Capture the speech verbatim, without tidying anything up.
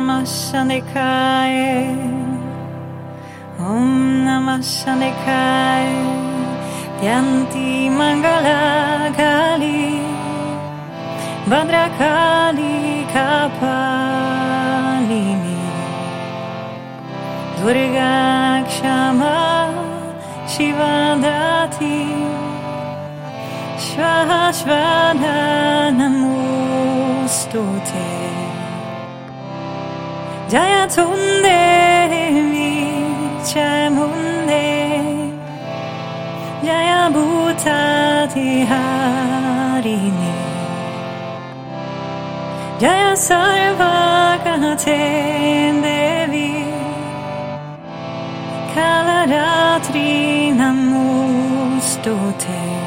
Namah Shivaya. Om Namah Shivaya. Yanti Mangala Kali Bhadrakali Kapalini Durga Kshama Shivadati Shvashvada Namostute Jayatunde Vichamunde Jaya Bhutati Harini Jaya Sarvakate Devi Kalaratri Namostute